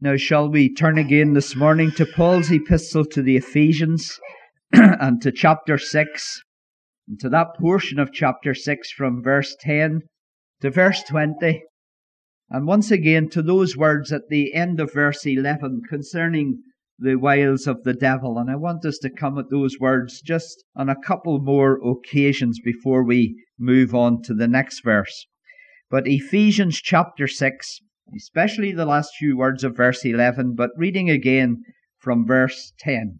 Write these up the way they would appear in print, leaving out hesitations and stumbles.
Now shall we turn again this morning to Paul's epistle to the Ephesians and to chapter 6, and to that portion of chapter 6 from verse 10 to verse 20, and once again to those words at the end of verse 11 concerning the wiles of the devil. And I want us to come at those words just on a couple more occasions before we move on to the next verse. But Ephesians chapter 6, especially the last few words of verse 11, but reading again from verse 10.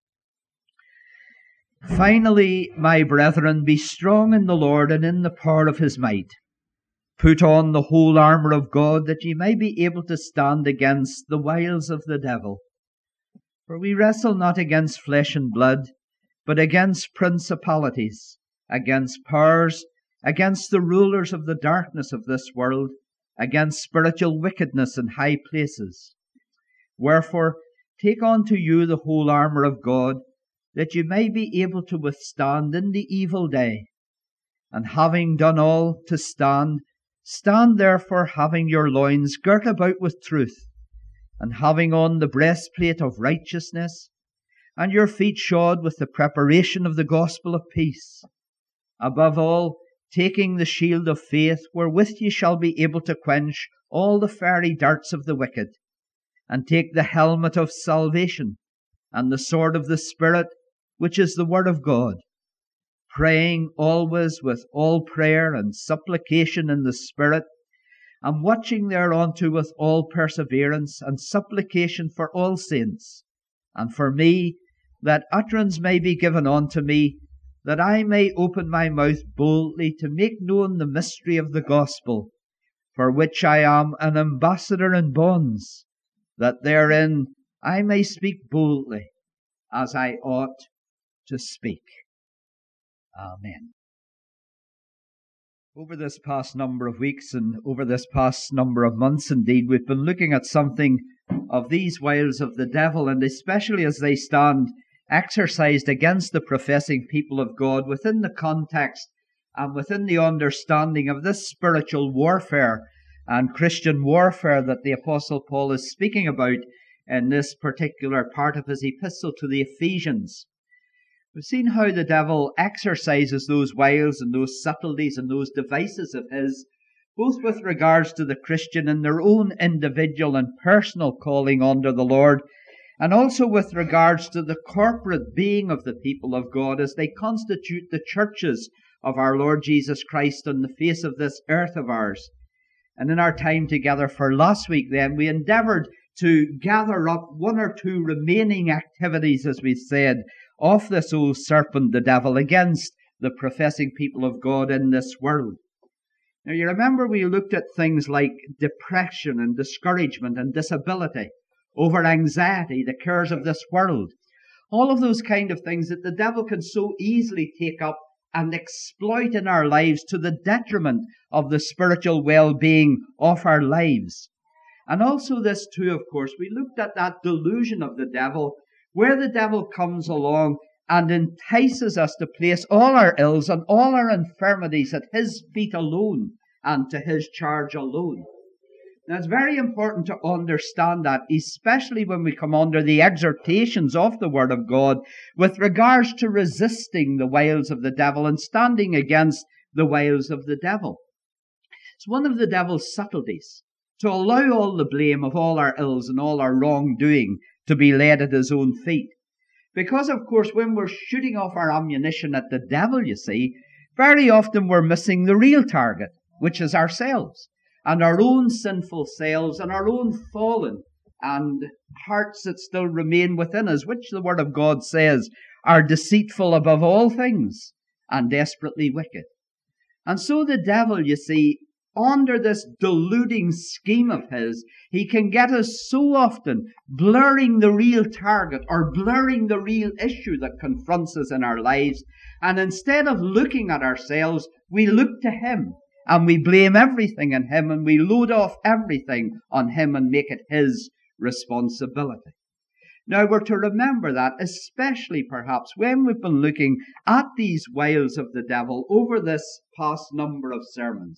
Finally, my brethren, be strong in the Lord and in the power of his might. Put on the whole armour of God, that ye may be able to stand against the wiles of the devil. For we wrestle not against flesh and blood, but against principalities, against powers, against the rulers of the darkness of this world, against spiritual wickedness in high places. Wherefore, take unto you the whole armour of God, that you may be able to withstand in the evil day. And having done all to stand, stand therefore having your loins girt about with truth, and having on the breastplate of righteousness, and your feet shod with the preparation of the gospel of peace. Above all, taking the shield of faith, wherewith ye shall be able to quench all the fiery darts of the wicked, and take the helmet of salvation, and the sword of the Spirit, which is the word of God, praying always with all prayer and supplication in the Spirit, and watching thereunto with all perseverance and supplication for all saints, and for me, that utterance may be given unto me, that I may open my mouth boldly to make known the mystery of the gospel, for which I am an ambassador in bonds, that therein I may speak boldly, as I ought to speak. Amen. Over this past number of weeks, and over this past number of months indeed, we've been looking at something of these wiles of the devil, and especially as they stand exercised against the professing people of God within the context and within the understanding of this spiritual warfare and Christian warfare that the Apostle Paul is speaking about in this particular part of his epistle to the Ephesians. We've seen how the devil exercises those wiles and those subtleties and those devices of his, both with regards to the Christian in their own individual and personal calling under the Lord, and also with regards to the corporate being of the people of God as they constitute the churches of our Lord Jesus Christ on the face of this earth of ours. And in our time together for last week then, we endeavoured to gather up one or two remaining activities, as we said, of this old serpent, the devil, against the professing people of God in this world. Now you remember we looked at things like depression and discouragement and disability, over anxiety, the cares of this world. All of those kind of things that the devil can so easily take up and exploit in our lives to the detriment of the spiritual well-being of our lives. And also this too, of course, we looked at that delusion of the devil, where the devil comes along and entices us to place all our ills and all our infirmities at his feet alone and to his charge alone. Now, it's very important to understand that, especially when we come under the exhortations of the Word of God with regards to resisting the wiles of the devil and standing against the wiles of the devil. It's one of the devil's subtleties to allow all the blame of all our ills and all our wrongdoing to be laid at his own feet. Because, of course, when we're shooting off our ammunition at the devil, you see, very often we're missing the real target, which is ourselves, and our own sinful selves, and our own fallen and hearts that still remain within us, which the Word of God says are deceitful above all things and desperately wicked. And so the devil, you see, under this deluding scheme of his, he can get us so often blurring the real target or blurring the real issue that confronts us in our lives. And instead of looking at ourselves, we look to him. And we blame everything on him, and we load off everything on him and make it his responsibility. Now, we're to remember that, especially perhaps when we've been looking at these wiles of the devil over this past number of sermons.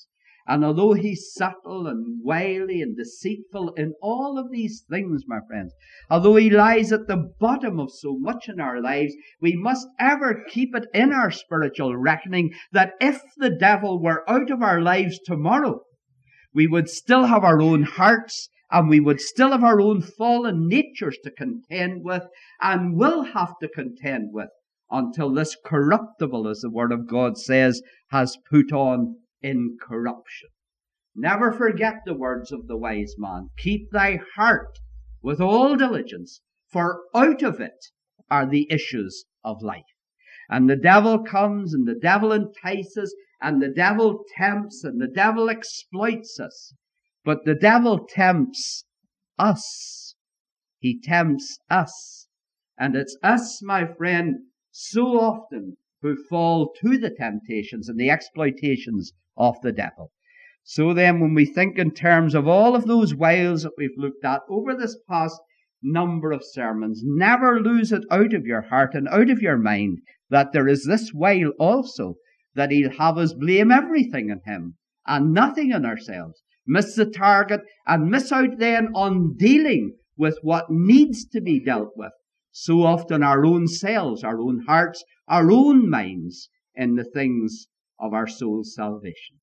And although he's subtle and wily and deceitful in all of these things, my friends, although he lies at the bottom of so much in our lives, we must ever keep it in our spiritual reckoning that if the devil were out of our lives tomorrow, we would still have our own hearts, and we would still have our own fallen natures to contend with, and will have to contend with, until this corruptible, as the Word of God says, has put on incorruption. Never forget the words of the wise man. Keep thy heart with all diligence, for out of it are the issues of life. And the devil comes, and the devil entices, and the devil tempts, and the devil exploits us. But the devil tempts us. He tempts us. And it's us, my friend, so often who fall to the temptations and the exploitations of the devil. So then, when we think in terms of all of those wiles that we've looked at over this past number of sermons, never lose it out of your heart and out of your mind that there is this wile also, that he'll have us blame everything on him and nothing on ourselves, miss the target, and miss out then on dealing with what needs to be dealt with. So often our own selves, our own hearts, our own minds in the things of our soul's salvation.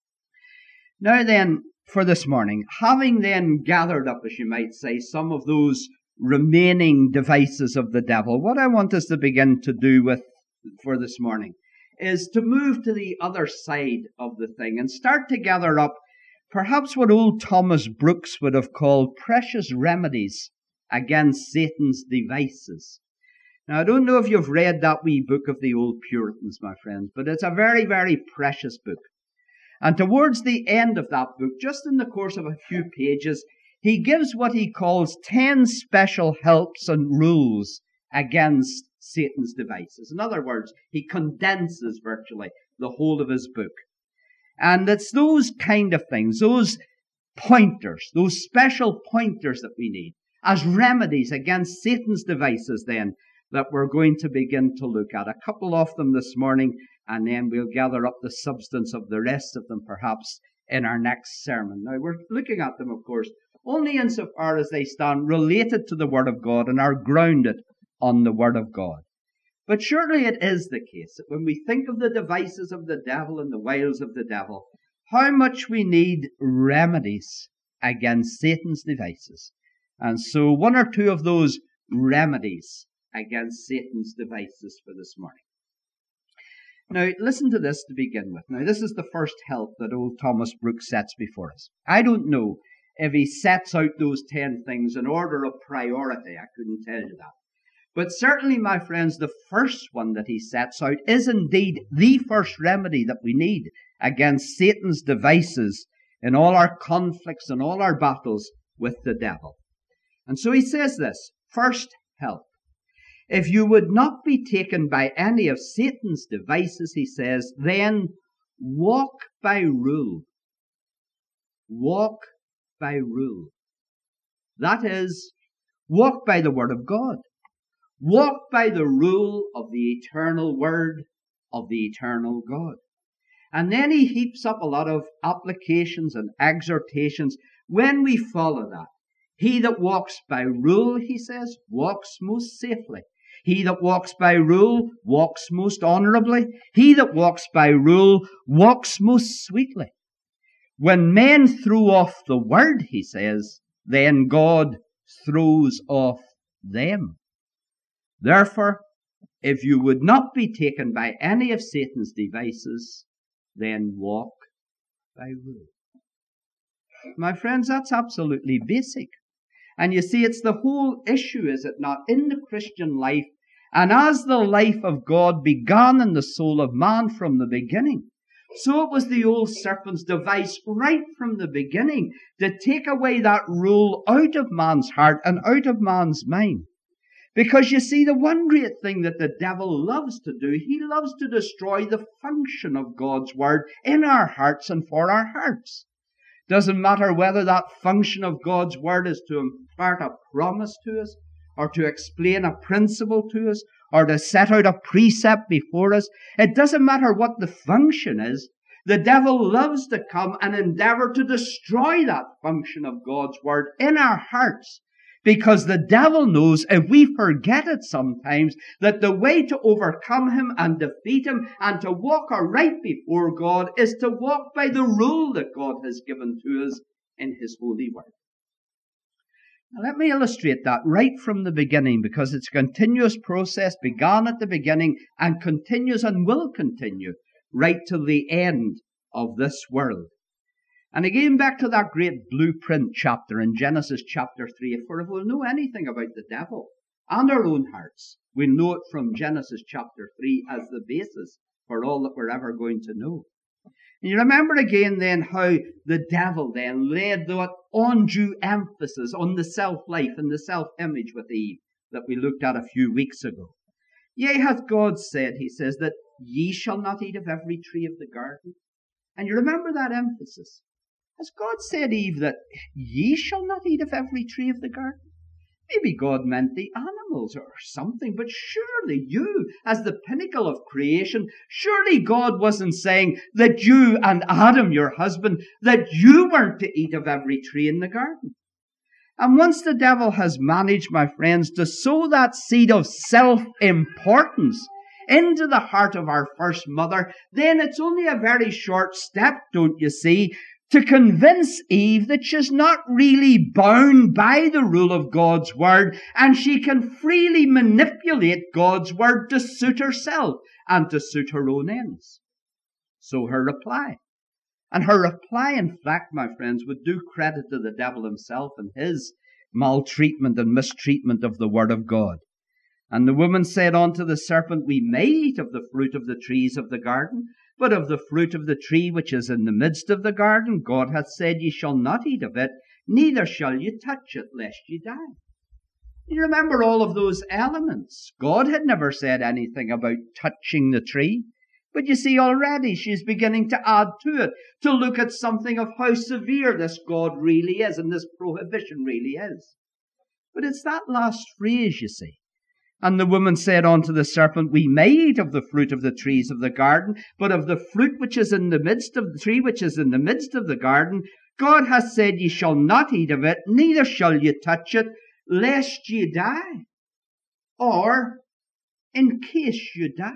Now then, for this morning, having then gathered up, as you might say, some of those remaining devices of the devil, what I want us to begin to do with for this morning is to move to the other side of the thing and start to gather up perhaps what old Thomas Brooks would have called precious remedies against Satan's devices. Now, I don't know if you've read that wee book of the old Puritans, my friends, but it's a very, very precious book. And towards the end of that book, just in the course of a few pages, he gives what he calls 10 special helps and rules against Satan's devices. In other words, he condenses virtually the whole of his book. And it's those kind of things, those pointers, those special pointers that we need as remedies against Satan's devices then that we're going to begin to look at. A couple of them this morning, and then we'll gather up the substance of the rest of them perhaps in our next sermon. Now, we're looking at them, of course, only insofar as they stand related to the Word of God and are grounded on the Word of God. But surely it is the case that when we think of the devices of the devil and the wiles of the devil, how much we need remedies against Satan's devices. And so one or two of those remedies against Satan's devices for this morning. Now, listen to this to begin with. Now, this is the first help that old Thomas Brooks sets before us. I don't know if he sets out those 10 things in order of priority. I couldn't tell you that. But certainly, my friends, the first one that he sets out is indeed the first remedy that we need against Satan's devices in all our conflicts and all our battles with the devil. And so he says this, first help. If you would not be taken by any of Satan's devices, he says, then walk by rule. Walk by rule. That is, walk by the Word of God. Walk by the rule of the eternal Word of the eternal God. And then he heaps up a lot of applications and exhortations when we follow that. He that walks by rule, he says, walks most safely. He that walks by rule walks most honorably. He that walks by rule walks most sweetly. When men throw off the Word, he says, then God throws off them. Therefore, if you would not be taken by any of Satan's devices, then walk by rule. My friends, that's absolutely basic. And you see, it's the whole issue, is it not, in the Christian life, and as the life of God began in the soul of man from the beginning, so it was the old serpent's device right from the beginning to take away that rule out of man's heart and out of man's mind. Because you see, the one great thing that the devil loves to do, he loves to destroy the function of God's Word in our hearts and for our hearts. Doesn't matter whether that function of God's Word is to impart a promise to us, or to explain a principle to us, or to set out a precept before us. It doesn't matter what the function is. The devil loves to come and endeavor to destroy that function of God's word in our hearts. Because the devil knows, if we forget it sometimes, that the way to overcome him and defeat him and to walk aright before God is to walk by the rule that God has given to us in his holy word. Now let me illustrate that right from the beginning, because it's a continuous process, began at the beginning and continues and will continue right to the end of this world. And again, back to that great blueprint chapter in Genesis chapter 3. For if we'll know anything about the devil and our own hearts, we know it from Genesis chapter 3 as the basis for all that we're ever going to know. And you remember again then how the devil then laid that undue emphasis on the self-life and the self-image with Eve that we looked at a few weeks ago. Yea, hath God said, he says, that ye shall not eat of every tree of the garden. And you remember that emphasis. Has God said, Eve, that ye shall not eat of every tree of the garden? Maybe God meant the animals or something, but surely you, as the pinnacle of creation, surely God wasn't saying that you and Adam, your husband, that you weren't to eat of every tree in the garden. And once the devil has managed, my friends, to sow that seed of self-importance into the heart of our first mother, then it's only a very short step, don't you see, to convince Eve that she's not really bound by the rule of God's word, and she can freely manipulate God's word to suit herself and to suit her own ends. So her reply. And her reply, in fact, my friends, would do credit to the devil himself and his maltreatment and mistreatment of the word of God. And the woman said unto the serpent, we may eat of the fruit of the trees of the garden, but of the fruit of the tree which is in the midst of the garden, God hath said, ye shall not eat of it, neither shall ye touch it, lest ye die. You remember all of those elements. God had never said anything about touching the tree. But you see, already she's beginning to add to it, to look at something of how severe this God really is and this prohibition really is. But it's that last phrase, you see. And the woman said unto the serpent, we may eat of the fruit of the trees of the garden, but of the fruit which is in the midst of the tree which is in the midst of the garden, God hath said, ye shall not eat of it, neither shall ye touch it, lest ye die, or in case you die.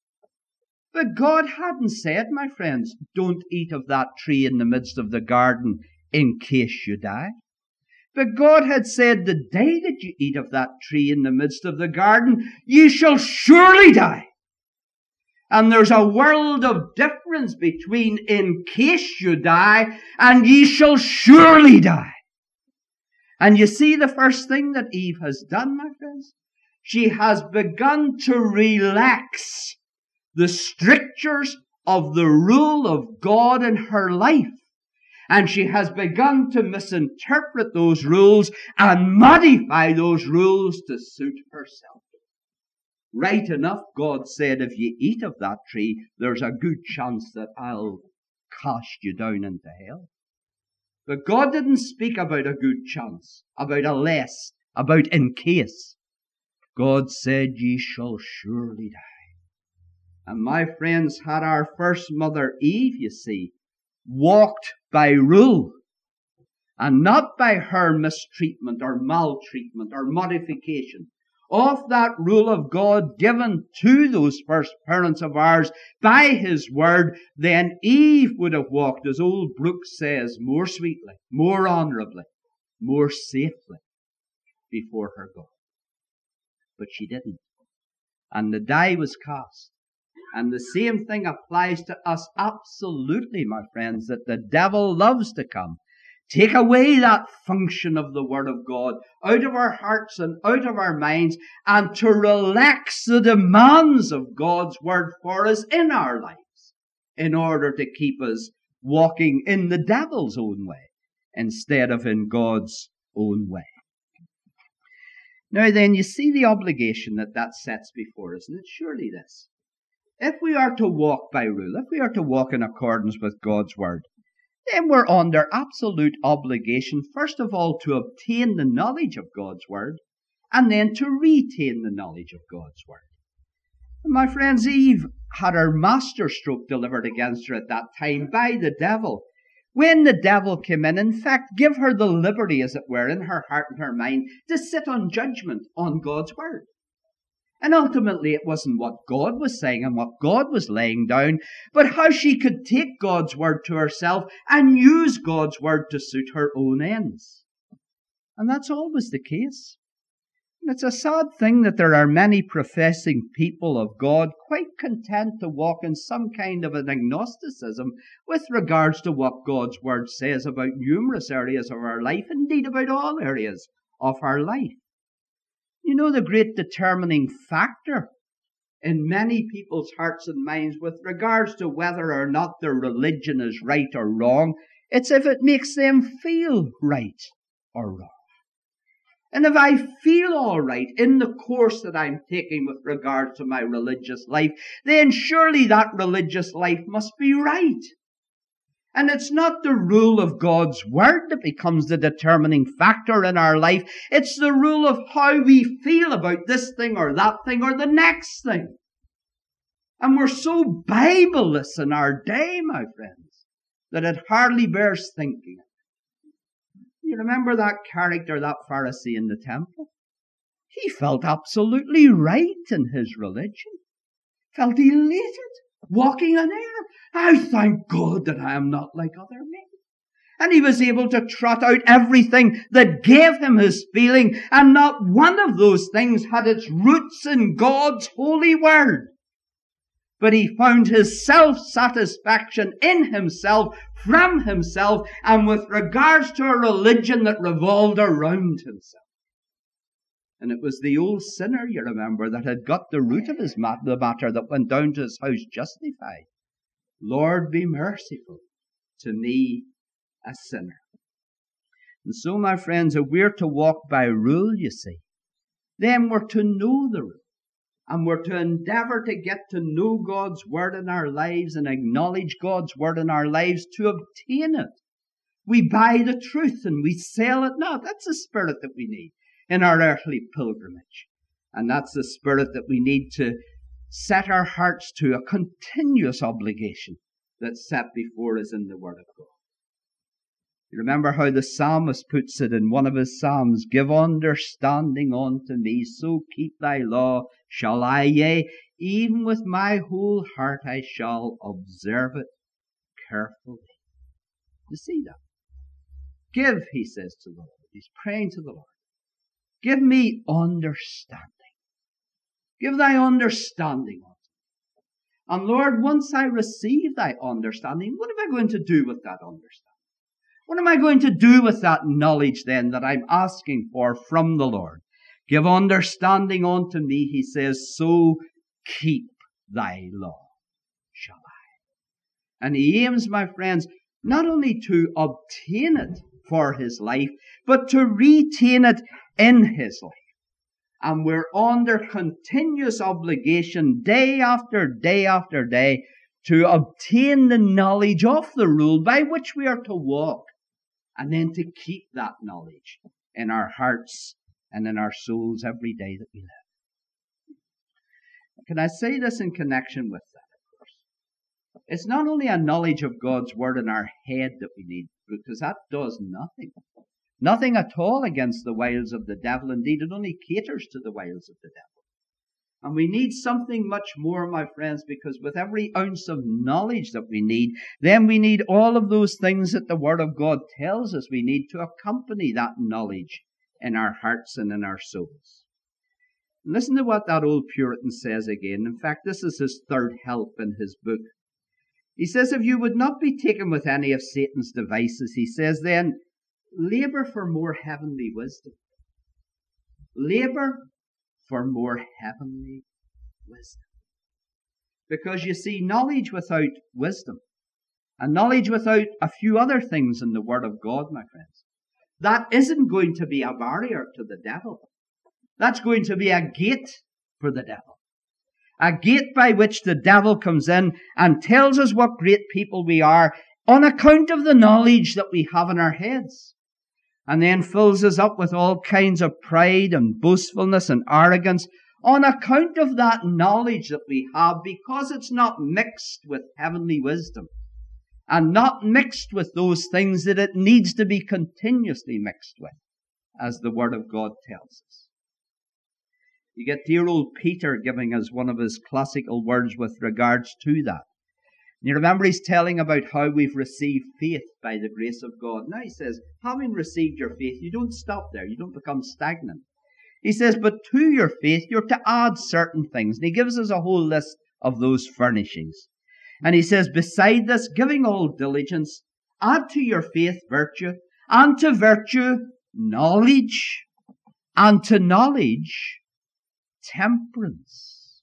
But God hadn't said, my friends, don't eat of that tree in the midst of the garden in case you die. But God had said, the day that you eat of that tree in the midst of the garden, ye shall surely die. And there's a world of difference between in case you die and ye shall surely die. And you see the first thing that Eve has done, my friends? She has begun to relax the strictures of the rule of God in her life. And she has begun to misinterpret those rules and modify those rules to suit herself. Right enough, God said, if you eat of that tree, there's a good chance that I'll cast you down into hell. But God didn't speak about a good chance, about a less, about in case. God said, ye shall surely die. And my friends, had our first mother Eve, you see, walked by rule and not by her mistreatment or maltreatment or modification of that rule of God given to those first parents of ours by his word, then Eve would have walked, as old Brooks says, more sweetly, more honorably, more safely before her God. But she didn't. And the die was cast. And the same thing applies to us absolutely, my friends, that the devil loves to come, take away that function of the Word of God out of our hearts and out of our minds, and to relax the demands of God's Word for us in our lives, in order to keep us walking in the devil's own way instead of in God's own way. Now then, you see the obligation that sets before us, and it's surely this. If we are to walk by rule, if we are to walk in accordance with God's word, then we're under absolute obligation, first of all, to obtain the knowledge of God's word, and then to retain the knowledge of God's word. My friends, Eve had her masterstroke delivered against her at that time by the devil. When the devil came in fact, give her the liberty, as it were, in her heart and her mind to sit on judgment on God's word. And ultimately it wasn't what God was saying and what God was laying down, but how she could take God's word to herself and use God's word to suit her own ends. And that's always the case. It's a sad thing that there are many professing people of God quite content to walk in some kind of an agnosticism with regards to what God's word says about numerous areas of our life, indeed about all areas of our life. You know, the great determining factor in many people's hearts and minds with regards to whether or not their religion is right or wrong, it's if it makes them feel right or wrong. And if I feel all right in the course that I'm taking with regard to my religious life, then surely that religious life must be right. And it's not the rule of God's word that becomes the determining factor in our life. It's the rule of how we feel about this thing or that thing or the next thing. And we're so Bibleless in our day, my friends, that it hardly bears thinking. You remember that character, that Pharisee in the temple? He felt absolutely right in his religion. Felt elated, walking on air. I thank God that I am not like other men. And he was able to trot out everything that gave him his feeling, and not one of those things had its roots in God's holy word. But he found his self-satisfaction in himself, from himself, and with regards to a religion that revolved around himself. And it was the old sinner, you remember, that had got the root of the matter, that went down to his house justified. Lord, be merciful to me, a sinner. And so, my friends, if we're to walk by rule, you see, then we're to know the rule. And we're to endeavor to get to know God's word in our lives and acknowledge God's word in our lives to obtain it. We buy the truth and we sell it not. That's the spirit that we need in our earthly pilgrimage. And that's the spirit that we need to set our hearts to, a continuous obligation that's set before us in the word of God. You remember how the psalmist puts it in one of his psalms, give understanding unto me, so keep thy law shall I, yea, even with my whole heart I shall observe it carefully. You see that? Give, he says to the Lord. He's praying to the Lord. Give me understanding. Give thy understanding unto me. And Lord, once I receive thy understanding, what am I going to do with that understanding? What am I going to do with that knowledge then that I'm asking for from the Lord? Give understanding unto me, he says, so keep thy law shall I. And he aims, my friends, not only to obtain it for his life, but to retain it in his life. And we're under continuous obligation day after day after day to obtain the knowledge of the rule by which we are to walk, and then to keep that knowledge in our hearts and in our souls every day that we live. Can I say this in connection with that, of course? It's not only a knowledge of God's word in our head that we need, because that does nothing. Nothing at all against the wiles of the devil. Indeed, it only caters to the wiles of the devil. And we need something much more, my friends, because with every ounce of knowledge that we need, then we need all of those things that the Word of God tells us we need to accompany that knowledge in our hearts and in our souls. And listen to what that old Puritan says again. In fact, this is his third help in his book. He says, if you would not be taken with any of Satan's devices, he says, then labor for more heavenly wisdom. Labor for more heavenly wisdom. Because you see, knowledge without wisdom, and knowledge without a few other things in the Word of God, my friends, that isn't going to be a barrier to the devil. That's going to be a gate for the devil. A gate by which the devil comes in and tells us what great people we are on account of the knowledge that we have in our heads. And then fills us up with all kinds of pride and boastfulness and arrogance on account of that knowledge that we have, because it's not mixed with heavenly wisdom and not mixed with those things that it needs to be continuously mixed with, as the Word of God tells us. You get dear old Peter giving us one of his classical words with regards to that. And you remember he's telling about how we've received faith by the grace of God. Now he says, having received your faith, you don't stop there. You don't become stagnant. He says, but to your faith, you're to add certain things. And he gives us a whole list of those furnishings. And he says, beside this, giving all diligence, add to your faith virtue, and to virtue knowledge, and to knowledge temperance.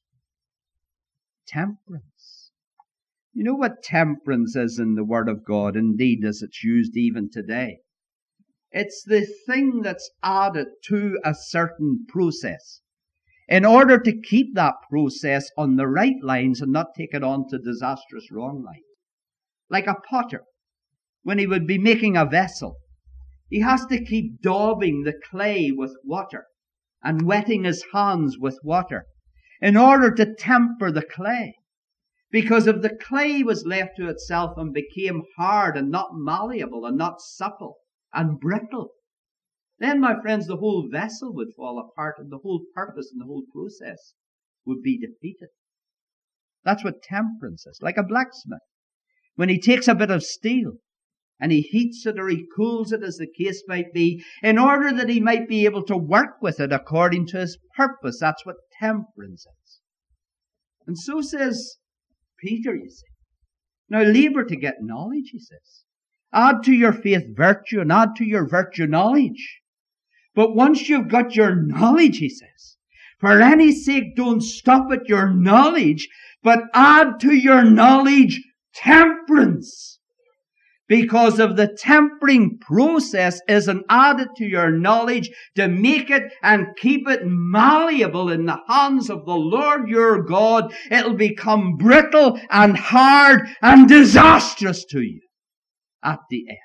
Temperance. You know what temperance is in the Word of God, indeed, as it's used even today? It's the thing that's added to a certain process in order to keep that process on the right lines and not take it on to disastrous wrong lines. Like a potter, when he would be making a vessel, he has to keep daubing the clay with water and wetting his hands with water in order to temper the clay. Because if the clay was left to itself and became hard and not malleable and not supple and brittle, then, my friends, the whole vessel would fall apart and the whole purpose and the whole process would be defeated. That's what temperance is. Like a blacksmith, when he takes a bit of steel and he heats it or he cools it, as the case might be, in order that he might be able to work with it according to his purpose. That's what temperance is. And so says Peter, you see. Now labor to get knowledge, he says. Add to your faith virtue, and add to your virtue knowledge. But once you've got your knowledge, he says, for any sake don't stop at your knowledge, but add to your knowledge temperance. Because of the tempering process isn't added to your knowledge to make it and keep it malleable in the hands of the Lord your God. It'll become brittle and hard and disastrous to you at the end.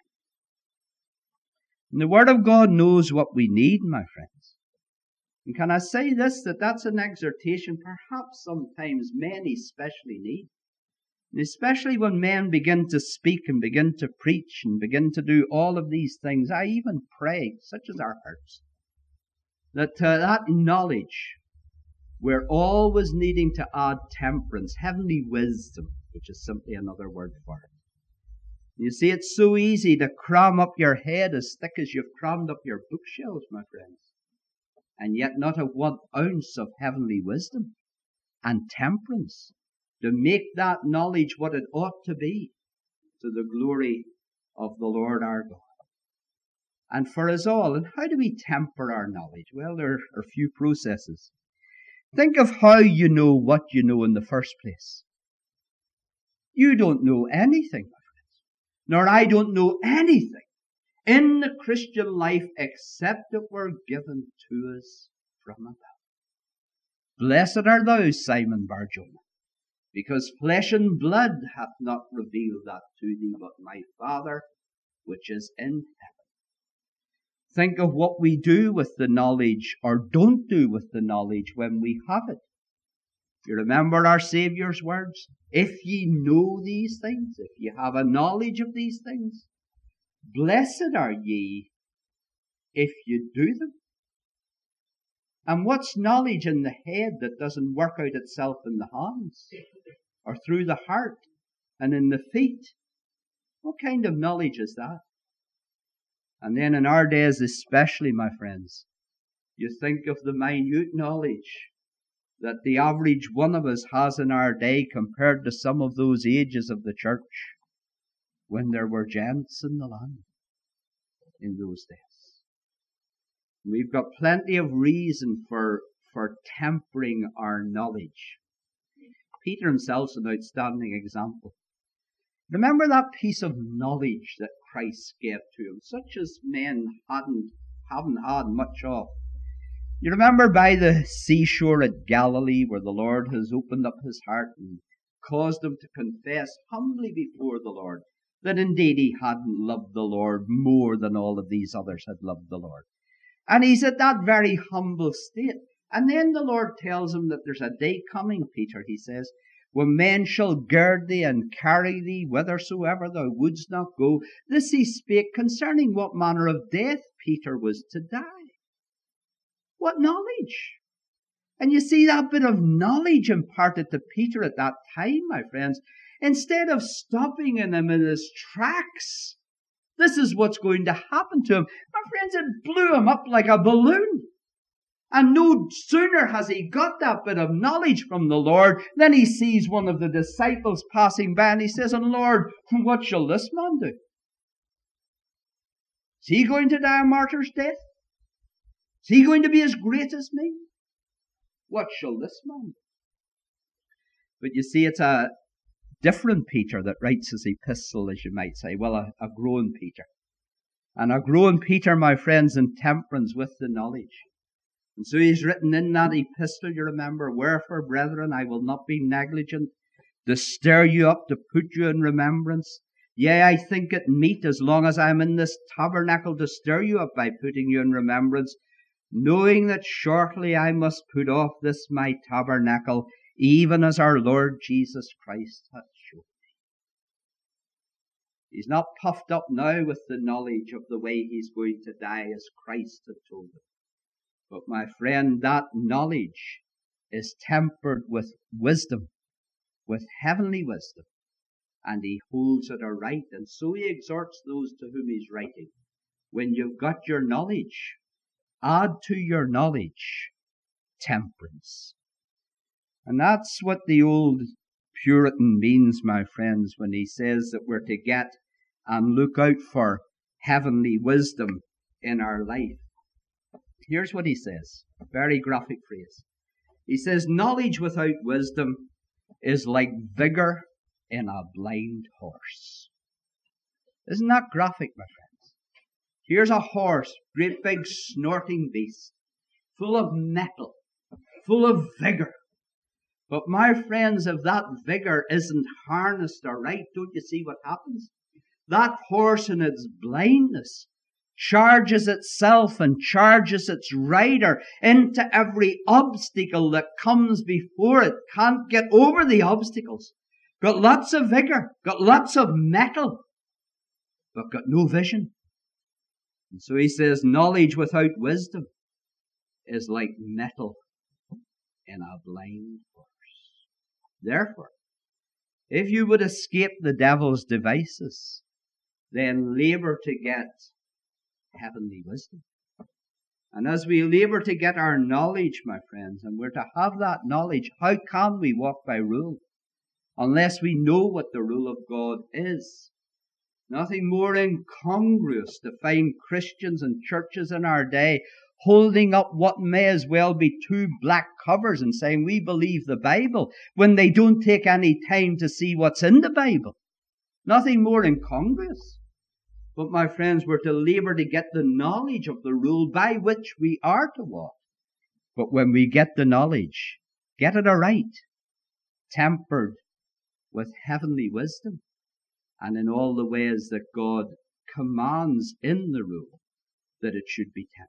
And the Word of God knows what we need, my friends. And can I say this, that that's an exhortation perhaps sometimes men especially need. And especially when men begin to speak and begin to preach and begin to do all of these things, I even pray, such as our hearts, that that knowledge, we're always needing to add temperance, heavenly wisdom, which is simply another word for it. You see, it's so easy to cram up your head as thick as you've crammed up your bookshelves, my friends, and yet not have 1 ounce of heavenly wisdom and temperance to make that knowledge what it ought to be, to the glory of the Lord our God. And for us all, and how do we temper our knowledge? Well, there are a few processes. Think of how you know what you know in the first place. You don't know anything, my friends, nor I don't know anything in the Christian life except that we're given to us from above. Blessed art thou, Simon Bar-Jonah, because flesh and blood hath not revealed that to thee, but my Father which is in heaven. Think of what we do with the knowledge, or don't do with the knowledge when we have it. You remember our Saviour's words? If ye know these things, if ye have a knowledge of these things, blessed are ye if you do them. And what's knowledge in the head that doesn't work out itself in the hands, or through the heart, and in the feet? What kind of knowledge is that? And then in our days especially, my friends, you think of the minute knowledge that the average one of us has in our day compared to some of those ages of the church when there were giants in the land in those days. We've got plenty of reason for tempering our knowledge. Peter himself's an outstanding example. Remember that piece of knowledge that Christ gave to him, such as men haven't had much of. You remember by the seashore at Galilee, where the Lord has opened up his heart and caused him to confess humbly before the Lord that indeed he hadn't loved the Lord more than all of these others had loved the Lord. And he's at that very humble state. And then the Lord tells him that there's a day coming, Peter, he says, when men shall gird thee and carry thee whithersoever thou wouldst not go. This he spake concerning what manner of death Peter was to die. What knowledge! And you see that bit of knowledge imparted to Peter at that time, my friends, instead of stopping him in his tracks. This is what's going to happen to him. My friends, it blew him up like a balloon. And no sooner has he got that bit of knowledge from the Lord than he sees one of the disciples passing by and he says, "And Lord, what shall this man do? Is he going to die a martyr's death? Is he going to be as great as me? What shall this man do?" But you see, it's a different Peter that writes his epistle, as you might say. Well, a growing Peter. And a growing Peter, my friends, in temperance with the knowledge. And so he's written in that epistle, you remember, "Wherefore, brethren, I will not be negligent to stir you up, to put you in remembrance. Yea, I think it meet, as long as I am in this tabernacle, to stir you up by putting you in remembrance, knowing that shortly I must put off this my tabernacle, even as our Lord Jesus Christ hath shown me." He's not puffed up now with the knowledge of the way he's going to die, as Christ had told him. But my friend, that knowledge is tempered with wisdom, with heavenly wisdom, and he holds it aright. And so he exhorts those to whom he's writing, when you've got your knowledge, add to your knowledge temperance. And that's what the old Puritan means, my friends, when he says that we're to get and look out for heavenly wisdom in our life. Here's what he says, a very graphic phrase. He says, "Knowledge without wisdom is like vigor in a blind horse." Isn't that graphic, my friends? Here's a horse, great big snorting beast, full of mettle, full of vigor. But my friends, if that vigor isn't harnessed aright, don't you see what happens? That horse in its blindness charges itself and charges its rider into every obstacle that comes before it. Can't get over the obstacles. Got lots of vigor, got lots of mettle, but got no vision. And so he says, knowledge without wisdom is like metal in a blind horse. Therefore, if you would escape the devil's devices, then labor to get heavenly wisdom. And as we labor to get our knowledge, my friends, and we're to have that knowledge, how can we walk by rule unless we know what the rule of God is? Nothing more incongruous to find Christians and churches in our day holding up what may as well be two black covers and saying we believe the Bible when they don't take any time to see what's in the Bible. Nothing more incongruous. But my friends, we're to labor to get the knowledge of the rule by which we are to walk. But when we get the knowledge, get it aright, tempered with heavenly wisdom, and in all the ways that God commands in the rule that it should be tempered.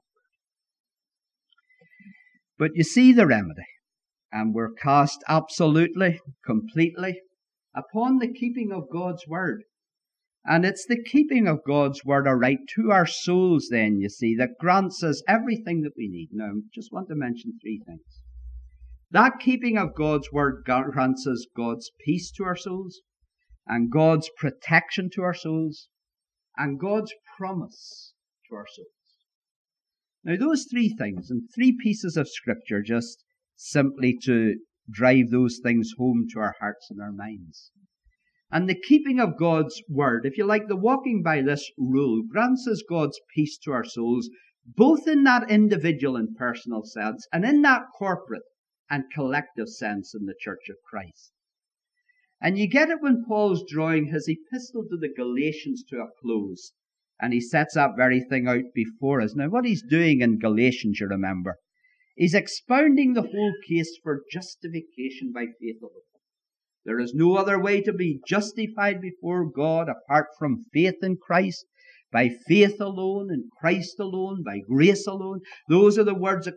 But you see the remedy, and we're cast absolutely, completely upon the keeping of God's word. And it's the keeping of God's word aright to our souls then, you see, that grants us everything that we need. Now, I just want to mention three things. That keeping of God's word grants us God's peace to our souls, and God's protection to our souls, and God's promise to our souls. Now, those three things, and three pieces of scripture, just simply to drive those things home to our hearts and our minds. And the keeping of God's word, if you like, the walking by this rule, grants us God's peace to our souls, both in that individual and personal sense, and in that corporate and collective sense in the Church of Christ. And you get it when Paul's drawing his epistle to the Galatians to a close, and he sets that very thing out before us. Now, what he's doing in Galatians, you remember, he's expounding the whole case for justification by faith alone. There is no other way to be justified before God apart from faith in Christ, by faith alone, in Christ alone, by grace alone. Those are the words that come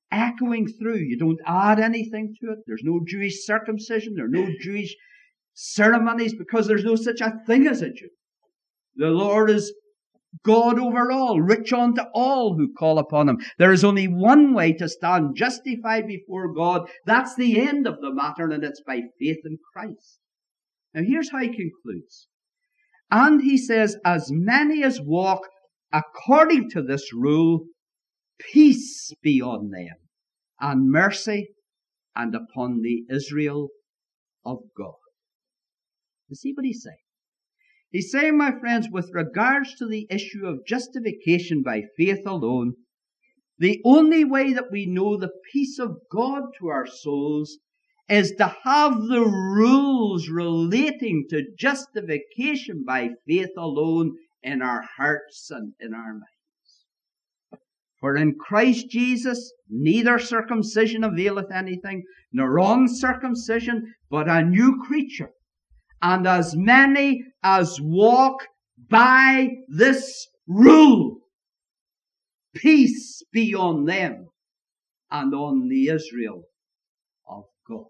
echoing through. You don't add anything to it. There's no Jewish circumcision. There are no Jewish ceremonies, because there's no such a thing as a Jew. The Lord is God over all, rich unto all who call upon him. There is only one way to stand justified before God. That's the end of the matter, and it's by faith in Christ. Now here's how he concludes. And he says, as many as walk according to this rule, peace be on them, and mercy, and upon the Israel of God. You see what he's saying? He's saying, my friends, with regards to the issue of justification by faith alone, the only way that we know the peace of God to our souls is to have the rules relating to justification by faith alone in our hearts and in our minds. For in Christ Jesus, neither circumcision availeth anything, nor uncircumcision, but a new creature. And as many as walk by this rule, peace be on them and on the Israel of God.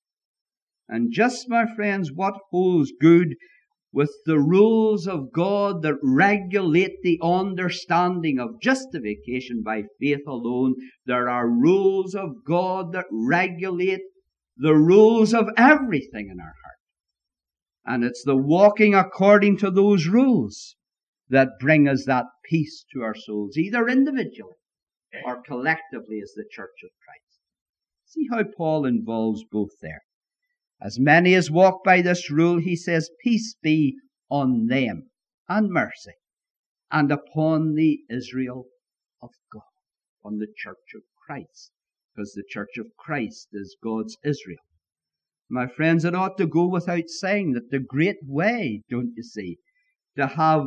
And just, my friends, what holds good with the rules of God that regulate the understanding of justification by faith alone, there are rules of God that regulate the rules of everything in our heart. And it's the walking according to those rules that bring us that peace to our souls, either individually or collectively as the Church of Christ. See how Paul involves both there. As many as walk by this rule, he says, peace be on them, and mercy, and upon the Israel of God, on the Church of Christ, because the Church of Christ is God's Israel. My friends, it ought to go without saying that the great way, don't you see, to have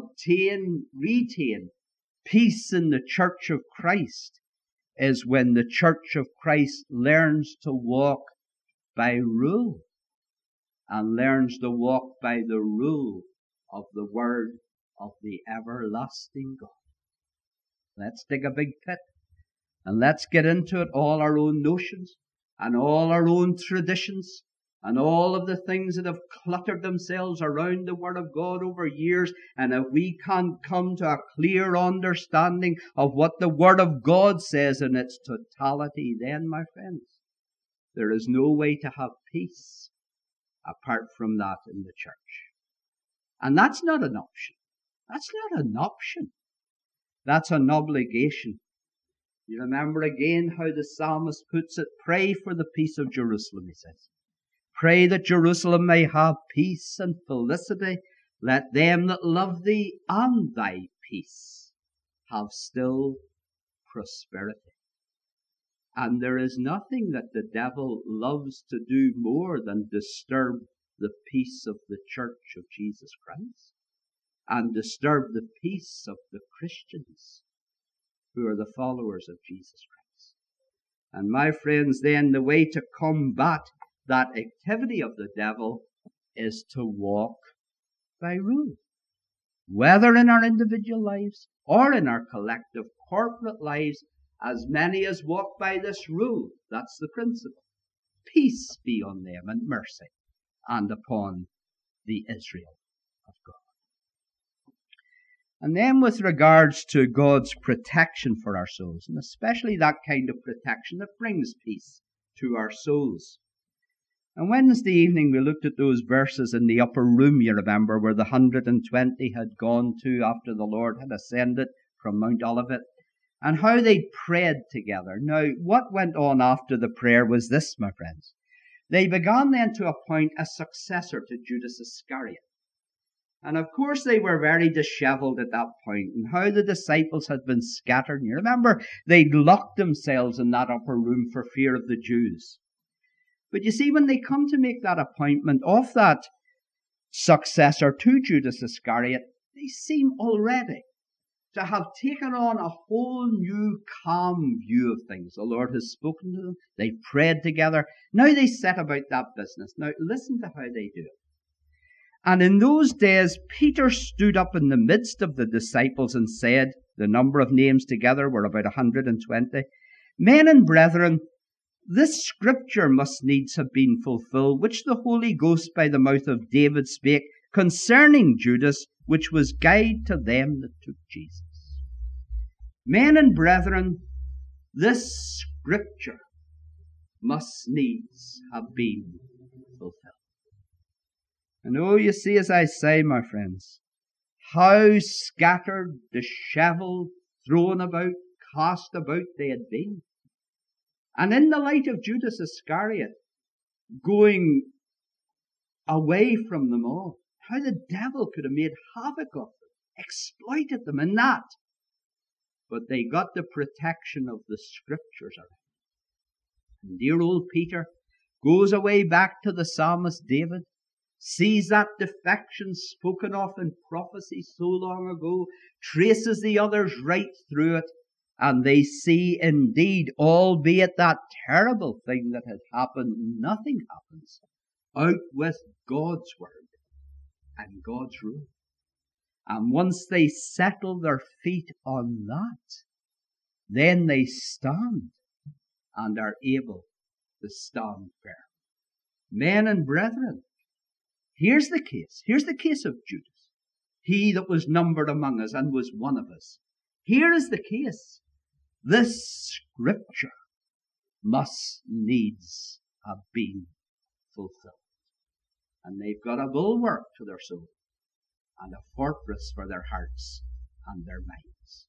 retain peace in the Church of Christ is when the Church of Christ learns to walk by rule and learns to walk by the rule of the Word of the everlasting God. Let's dig a big pit and let's get into it, all our own notions and all our own traditions, and all of the things that have cluttered themselves around the Word of God over years. And if we can't come to a clear understanding of what the Word of God says in its totality, then, my friends, there is no way to have peace apart from that in the church. And that's not an option. That's not an option. That's an obligation. You remember again how the psalmist puts it, pray for the peace of Jerusalem, he says. Pray that Jerusalem may have peace and felicity. Let them that love thee and thy peace have still prosperity. And there is nothing that the devil loves to do more than disturb the peace of the Church of Jesus Christ and disturb the peace of the Christians who are the followers of Jesus Christ. And my friends, then the way to combat that activity of the devil is to walk by rule. Whether in our individual lives or in our collective corporate lives, as many as walk by this rule, that's the principle. Peace be on them and mercy, and upon the Israel of God. And then with regards to God's protection for our souls, and especially that kind of protection that brings peace to our souls. On Wednesday evening we looked at those verses in the upper room, you remember, where the 120 had gone to after the Lord had ascended from Mount Olivet, and how they prayed together. Now, what went on after the prayer was this, my friends. They began then to appoint a successor to Judas Iscariot. And of course they were very disheveled at that point, and how the disciples had been scattered. You remember, they'd locked themselves in that upper room for fear of the Jews. But you see, when they come to make that appointment of that successor to Judas Iscariot, they seem already to have taken on a whole new calm view of things. The Lord has spoken to them. They prayed together. Now they set about that business. Now listen to how they do it. And in those days, Peter stood up in the midst of the disciples and said, the number of names together were about 120. Men and brethren, this scripture must needs have been fulfilled, which the Holy Ghost by the mouth of David spake concerning Judas, which was guide to them that took Jesus. Men and brethren, this scripture must needs have been fulfilled. And oh, you see, as I say, my friends, how scattered, dishevelled, thrown about, cast about they had been. And in the light of Judas Iscariot, going away from them all, how the devil could have made havoc of them, exploited them in that. But they got the protection of the scriptures around. And dear old Peter goes away back to the psalmist David, sees that defection spoken of in prophecy so long ago, traces the others right through it, and they see indeed, albeit that terrible thing that had happened, nothing happens out with God's word and God's rule. And once they settle their feet on that, then they stand and are able to stand firm. Men and brethren, here's the case. Here's the case of Judas, he that was numbered among us and was one of us. Here is the case. This scripture must needs have been fulfilled. And they've got a bulwark to their soul and a fortress for their hearts and their minds.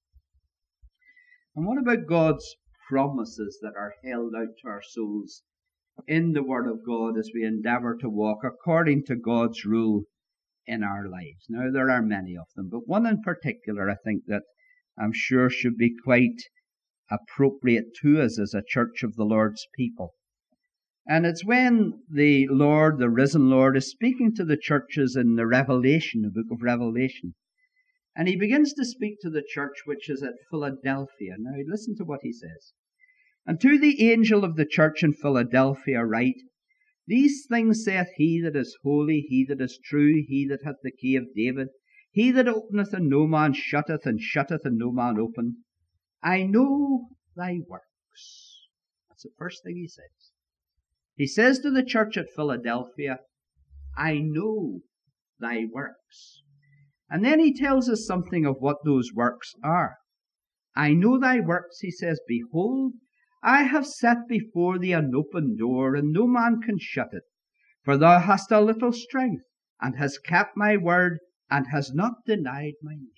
And what about God's promises that are held out to our souls in the Word of God as we endeavour to walk according to God's rule in our lives? Now, there are many of them, but one in particular I think that I'm sure should be quite appropriate to us as a church of the Lord's people. And it's when the Lord, the risen Lord, is speaking to the churches in the Revelation, the book of Revelation. And he begins to speak to the church which is at Philadelphia. Now listen to what he says. And to the angel of the church in Philadelphia write, These things saith he that is holy, he that is true, he that hath the key of David, he that openeth and no man shutteth, and shutteth and no man openeth. I know thy works. That's the first thing he says. He says to the church at Philadelphia, I know thy works. And then he tells us something of what those works are. I know thy works, he says, Behold, I have set before thee an open door, and no man can shut it. For thou hast a little strength, and hast kept my word, and hast not denied my name.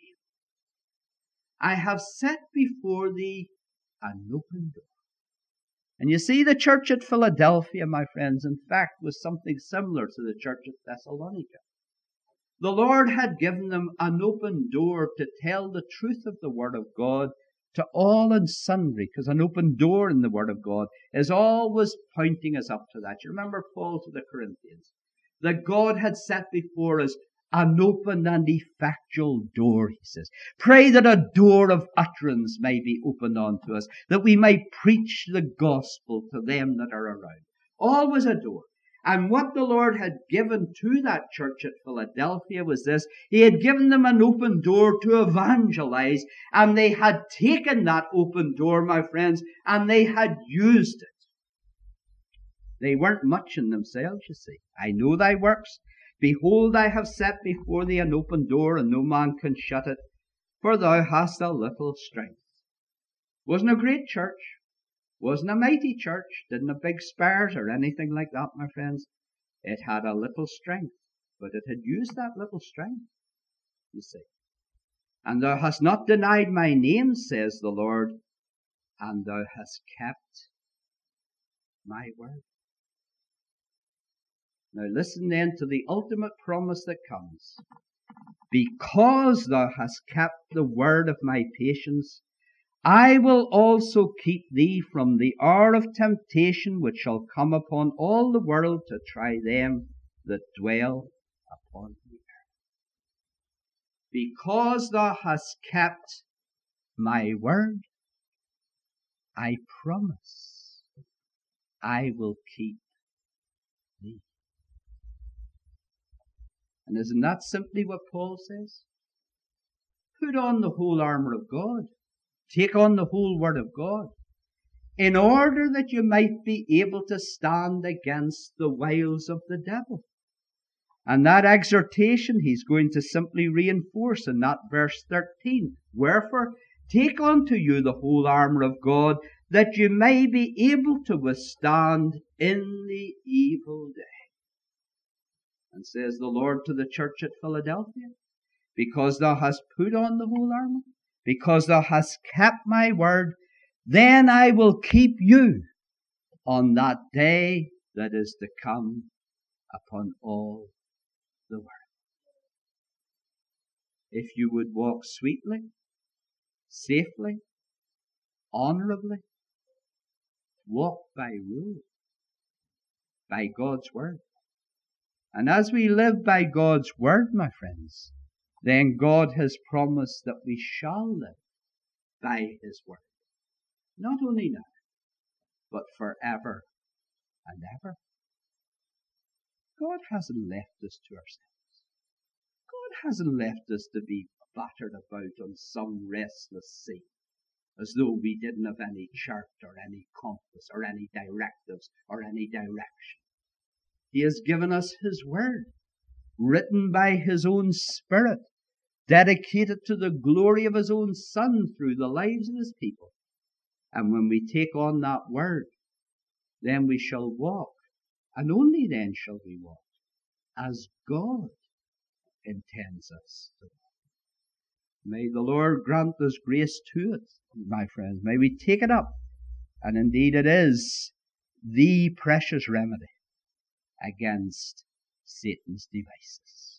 I have set before thee an open door. And you see, the church at Philadelphia, my friends, in fact, was something similar to the church at Thessalonica. The Lord had given them an open door to tell the truth of the Word of God to all and sundry, because an open door in the Word of God is always pointing us up to that. You remember Paul to the Corinthians, that God had set before us an open and effectual door, he says. Pray that a door of utterance may be opened unto us, that we may preach the gospel to them that are around. Always a door. And what the Lord had given to that church at Philadelphia was this. He had given them an open door to evangelize, and they had taken that open door, my friends, and they had used it. They weren't much in themselves, you see. I know thy works. Behold, I have set before thee an open door, and no man can shut it, for thou hast a little strength. Wasn't a great church. Wasn't a mighty church. Didn't have big spires or anything like that, my friends. It had a little strength, but it had used that little strength, you see. And thou hast not denied my name, says the Lord, and thou hast kept my word. Now listen then to the ultimate promise that comes. Because thou hast kept the word of my patience, I will also keep thee from the hour of temptation which shall come upon all the world to try them that dwell upon the earth. Because thou hast kept my word, I promise I will keep thee. And isn't that simply what Paul says? Put on the whole armour of God. Take on the whole Word of God. in order that you might be able to stand against the wiles of the devil. And that exhortation he's going to simply reinforce in that verse 13. Wherefore, take unto you the whole armour of God, that you may be able to withstand in the evil day. And says the Lord to the church at Philadelphia, because thou hast put on the whole armour, because thou hast kept my word, then I will keep you on that day that is to come upon all the world. If you would walk sweetly, safely, honourably, walk by rule, by God's word. And as we live by God's word, my friends, then God has promised that we shall live by his word. Not only now, but forever and ever. God hasn't left us to ourselves. God hasn't left us to be battered about on some restless sea, as though we didn't have any chart or any compass or any directives or any direction. He has given us his word, written by his own Spirit, dedicated to the glory of his own Son through the lives of his people. And when we take on that word, then we shall walk, and only then shall we walk, as God intends us to walk. May the Lord grant us grace to it, my friends. May we take it up. And indeed it is the precious remedy against Satan's devices.